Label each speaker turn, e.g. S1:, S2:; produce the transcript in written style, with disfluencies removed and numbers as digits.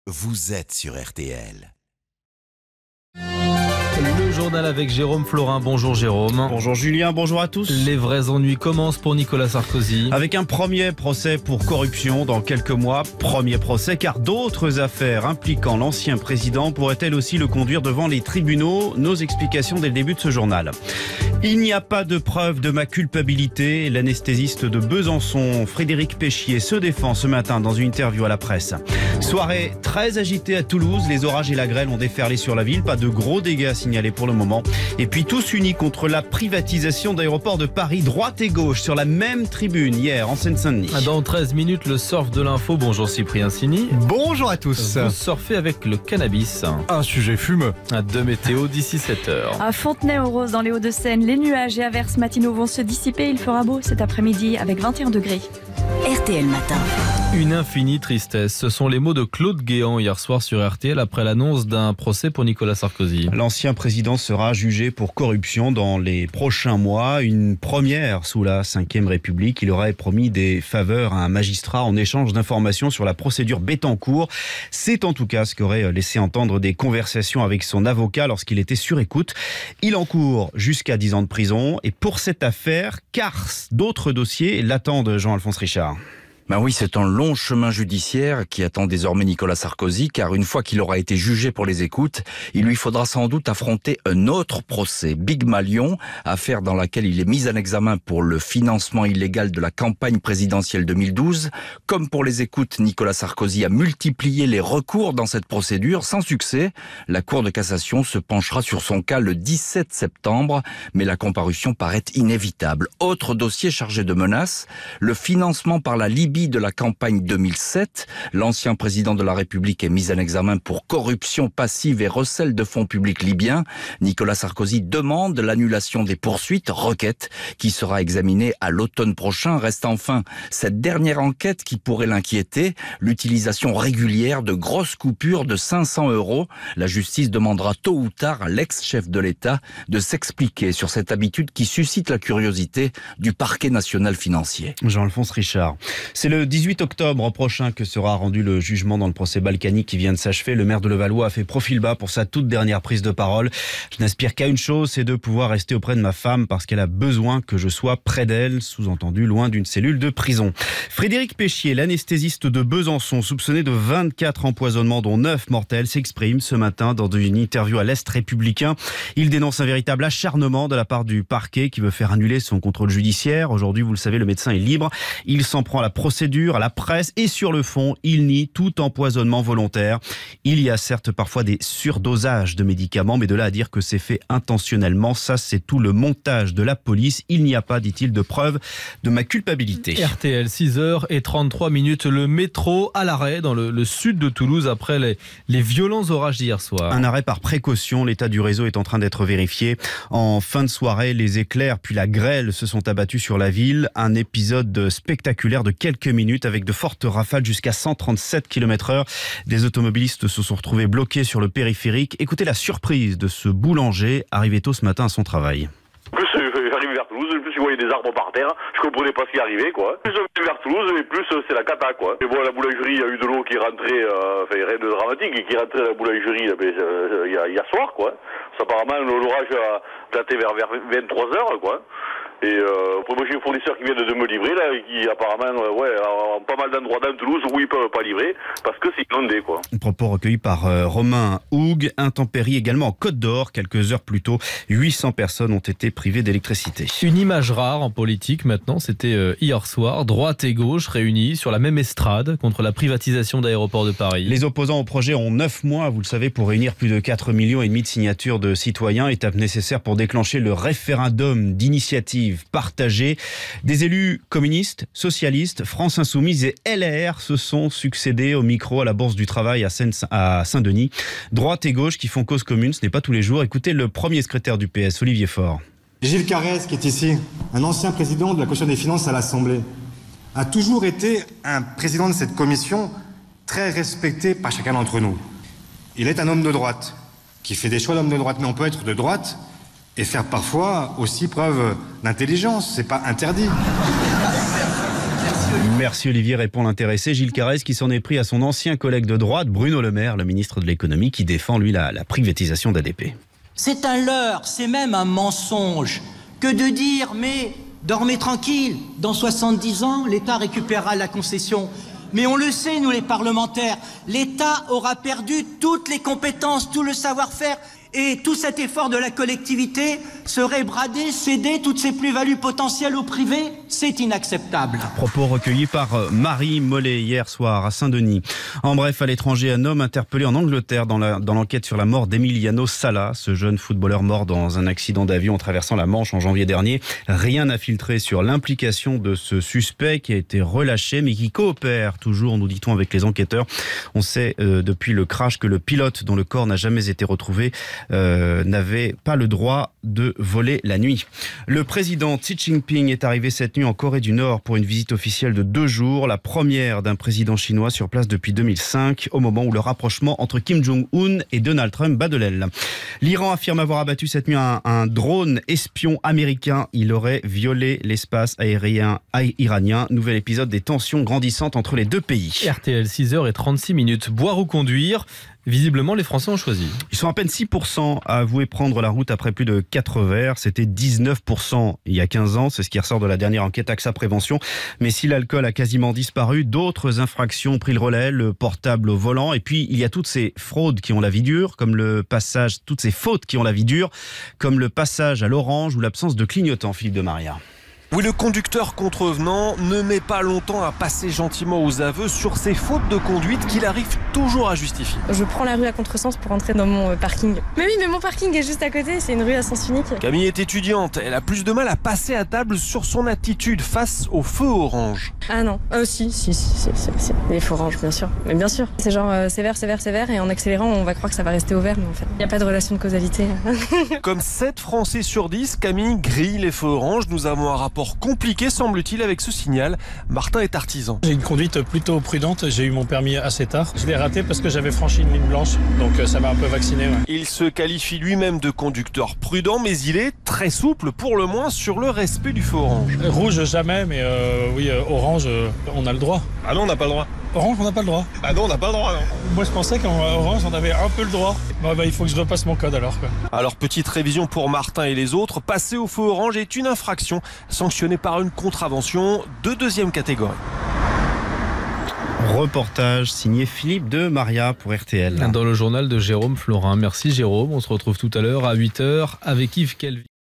S1: vous êtes sur RTL.
S2: Le journal avec Jérôme Florin. Bonjour Jérôme.
S3: Bonjour Julien, bonjour à tous.
S2: Les vrais ennuis commencent pour Nicolas Sarkozy.
S3: Avec un premier procès pour corruption dans quelques mois. Premier procès car d'autres affaires impliquant l'ancien président pourraient-elles aussi le conduire devant les tribunaux. Nos explications dès le début de ce journal. Il n'y a pas de preuve de ma culpabilité. L'anesthésiste de Besançon, Frédéric Péchier, se défend ce matin dans une interview à la presse. Soirée très agitée à Toulouse. Les orages et la grêle ont déferlé sur la ville. Pas de gros dégâts signalés pour le moment. Et puis tous unis contre la privatisation d'Aéroports de Paris, droite et gauche, sur la même tribune hier en Seine-Saint-Denis.
S2: Dans 13 minutes, le surf de l'info. Bonjour Cyprien Sini.
S4: Bonjour à tous.
S2: Vous surfez avec le cannabis.
S4: Un sujet fumeux.
S2: De météo d'ici 7h.
S5: À Fontenay-aux-Roses, dans les Hauts-de-Seine, les nuages et averses matinaux vont se dissiper. Il fera beau cet après-midi avec 21 degrés.
S6: RTL Matin.
S2: Une infinie tristesse. Ce sont les mots de Claude Guéant hier soir sur RTL après l'annonce d'un procès pour Nicolas Sarkozy.
S3: L'ancien président sera jugé pour corruption dans les prochains mois. Une première sous la Ve République. Il aurait promis des faveurs à un magistrat en échange d'informations sur la procédure Bettencourt. C'est en tout cas ce qu'aurait laissé entendre des conversations avec son avocat lorsqu'il était sur écoute. Il encourt jusqu'à 10 ans de prison. Et pour cette affaire, car d'autres dossiers l'attendent, Jean-Alphonse Richard.
S7: Ben oui, c'est un long chemin judiciaire qui attend désormais Nicolas Sarkozy, car une fois qu'il aura été jugé pour les écoutes, il lui faudra sans doute affronter un autre procès, Big Malion, affaire dans laquelle il est mis en examen pour le financement illégal de la campagne présidentielle 2012. Comme pour les écoutes, Nicolas Sarkozy a multiplié les recours dans cette procédure, sans succès. La Cour de cassation se penchera sur son cas le 17 septembre, mais la comparution paraît inévitable. Autre dossier chargé de menaces, le financement par la Libye de la campagne 2007. L'ancien président de la République est mis en examen pour corruption passive et recel de fonds publics libyens. Nicolas Sarkozy demande l'annulation des poursuites, requête qui sera examinée à l'automne prochain. Reste enfin cette dernière enquête qui pourrait l'inquiéter, l'utilisation régulière de grosses coupures de 500 €. La justice demandera tôt ou tard à l'ex-chef de l'État de s'expliquer sur cette habitude qui suscite la curiosité du parquet national financier.
S3: Jean-Alphonse Richard. C'est le 18 octobre prochain que sera rendu le jugement dans le procès balkanique qui vient de s'achever. Le maire de Levallois a fait profil bas pour sa toute dernière prise de parole. Je n'aspire qu'à une chose, c'est de pouvoir rester auprès de ma femme parce qu'elle a besoin que je sois près d'elle, sous-entendu loin d'une cellule de prison. Frédéric Péchier, l'anesthésiste de Besançon, soupçonné de 24 empoisonnements dont 9 mortels, s'exprime ce matin dans une interview à l'Est républicain. Il dénonce un véritable acharnement de la part du parquet qui veut faire annuler son contrôle judiciaire. Aujourd'hui, vous le savez, le médecin est libre. Il s'en prend à la procédure, à la presse et sur le fond, il nie tout empoisonnement volontaire. Il y a certes parfois des surdosages de médicaments, mais de là à dire que c'est fait intentionnellement, ça c'est tout le montage de la police. Il n'y a pas, dit-il, de preuve de ma culpabilité.
S2: RTL, 6h33, le métro à l'arrêt dans le sud de Toulouse après les violents orages d'hier soir.
S3: Un arrêt par précaution, l'état du réseau est en train d'être vérifié. En fin de soirée, les éclairs puis la grêle se sont abattus sur la ville. Un épisode spectaculaire de quelques minutes avec de fortes rafales jusqu'à 137 km/h. Des automobilistes se sont retrouvés bloqués sur le périphérique. Écoutez la surprise de ce boulanger arrivé tôt ce matin à son travail.
S8: Plus j'arrivais vers Toulouse, plus je voyais des arbres par terre, je comprenais pas ce qui arrivait quoi. Plus j'arrivais vers Toulouse, et plus c'est la cata quoi. Et bon, la boulangerie, il y a eu de l'eau qui rentrait, rien de dramatique, qui rentrait à la boulangerie hier soir quoi. Ça, apparemment l'orage a daté vers 23h quoi. Et moi j'ai un fournisseur qui vient de me livrer là, qui apparemment en pas mal d'endroits dans Toulouse où ils peuvent pas livrer parce que c'est inondé quoi.
S3: Propos recueillis par Romain Houg. Intempérie également en Côte d'Or. Quelques heures plus tôt, 800 personnes ont été privées d'électricité.
S2: Une image rare en politique maintenant, c'était hier soir, droite et gauche réunis sur la même estrade contre la privatisation d'Aéroports de Paris.
S3: Les opposants au projet ont 9 mois, vous le savez, pour réunir plus de 4,5 millions de signatures de citoyens, étape nécessaire pour déclencher le référendum d'initiative partagée. Des élus communistes, socialistes, France Insoumise et LR se sont succédés au micro à la Bourse du Travail à Saint-Denis. Droite et gauche qui font cause commune, ce n'est pas tous les jours. Écoutez le premier secrétaire du PS, Olivier Faure.
S9: Gilles Carrez, qui est ici, un ancien président de la Commission des finances à l'Assemblée, a toujours été un président de cette commission très respecté par chacun d'entre nous. Il est un homme de droite, qui fait des choix d'homme de droite, mais on peut être de droite et faire parfois aussi preuve d'intelligence, c'est pas interdit.
S3: Merci Olivier, répond l'intéressé Gilles Carrez qui s'en est pris à son ancien collègue de droite Bruno Le Maire, le ministre de l'économie qui défend lui la privatisation d'ADP.
S6: C'est un leurre, c'est même un mensonge que de dire mais dormez tranquille, dans 70 ans l'État récupérera la concession. Mais on le sait nous les parlementaires, l'État aura perdu toutes les compétences, tout le savoir-faire. Et tout cet effort de la collectivité serait bradé, cédé, toutes ses plus-values potentielles au privé, c'est inacceptable.
S3: Propos recueillis par Marie Mollet hier soir à Saint-Denis. En bref, à l'étranger, un homme interpellé en Angleterre dans l'enquête sur la mort d'Emiliano Sala, ce jeune footballeur mort dans un accident d'avion en traversant la Manche en janvier dernier. Rien n'a filtré sur l'implication de ce suspect qui a été relâché mais qui coopère toujours, nous dit-on, avec les enquêteurs. On sait depuis le crash que le pilote dont le corps n'a jamais été retrouvé n'avait pas le droit de voler la nuit. Le président Xi Jinping est arrivé cette nuit en Corée du Nord pour une visite officielle de 2 jours, la première d'un président chinois sur place depuis 2005, au moment où le rapprochement entre Kim Jong-un et Donald Trump bat de l'aile. L'Iran affirme avoir abattu cette nuit un drone espion américain. Il aurait violé l'espace aérien iranien. Nouvel épisode des tensions grandissantes entre les deux pays.
S2: RTL, 6h36. Boire ou conduire ? Visiblement, les Français ont choisi.
S3: Ils sont à peine 6% à avouer prendre la route après plus de 4 verres. C'était 19% il y a 15 ans. C'est ce qui ressort de la dernière enquête AXA Prévention. Mais si l'alcool a quasiment disparu, d'autres infractions ont pris le relais. Le portable au volant. Et puis, il y a toutes ces fraudes qui ont la vie dure, comme le passage, toutes ces fautes qui ont la vie dure, comme le passage à l'orange ou l'absence de clignotant, Philippe de Maria.
S10: Oui, le conducteur contrevenant ne met pas longtemps à passer gentiment aux aveux sur ses fautes de conduite qu'il arrive toujours à justifier.
S11: Je prends la rue à contresens pour entrer dans mon parking. Mais oui, mais mon parking est juste à côté, c'est une rue à sens unique.
S10: Camille est étudiante, elle a plus de mal à passer à table sur son attitude face au feu orange.
S11: Ah non, si, les feux orange, bien sûr. Mais bien sûr, c'est genre c'est vert, et en accélérant, on va croire que ça va rester au vert, mais en fait, il n'y a pas de relation de causalité.
S10: Comme 7 Français sur 10, Camille grille les feux orange. Nous avons un rapport compliqué, semble-t-il, avec ce signal. Martin est artisan.
S12: J'ai une conduite plutôt prudente. J'ai eu mon permis assez tard. Je l'ai raté parce que j'avais franchi une ligne blanche. Donc ça m'a un peu vacciné. Ouais.
S10: Il se qualifie lui-même de conducteur prudent, mais il est très souple, pour le moins, sur le respect du feu orange.
S12: Rouge, jamais, mais oui, orange, on a le droit.
S10: Ah non, on n'a pas le droit.
S12: Orange, on n'a pas le droit.
S10: Ah non, on n'a pas le droit, non.
S12: Moi, je pensais qu'en orange, on avait un peu le droit. Il faut que je repasse mon code alors. Quoi.
S10: Alors, petite révision pour Martin et les autres. Passer au feu orange est une infraction sanctionnée par une contravention de 2e catégorie.
S3: Reportage signé Philippe de Maria pour RTL.
S2: Dans le journal de Jérôme Florin. Merci Jérôme. On se retrouve tout à l'heure à 8h avec Yves Calvi.